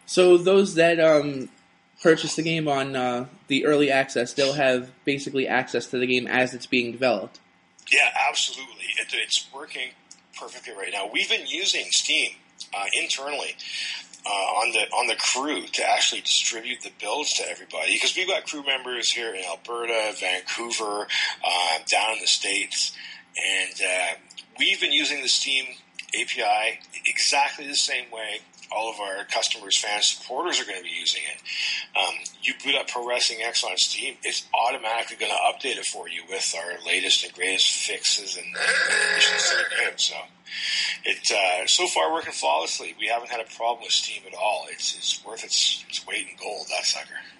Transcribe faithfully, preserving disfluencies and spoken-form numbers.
So those that um, purchase the game on uh, the early access, they'll have basically access to the game as it's being developed. Yeah, absolutely. It, it's working perfectly right now. We've been using Steam uh, internally uh, on the on the crew to actually distribute the builds to everybody, because we've got crew members here in Alberta, Vancouver, uh, down in the States, and uh, we've been using the Steam A P I exactly the same way all of our customers, fans, supporters are going to be using it. Um, you boot up Pro Wrestling X on Steam, it's automatically going to update it for you with our latest and greatest fixes and additions to the game. So it's uh, so far working flawlessly. We haven't had a problem with Steam at all. It's it's worth its, its weight in gold, that sucker.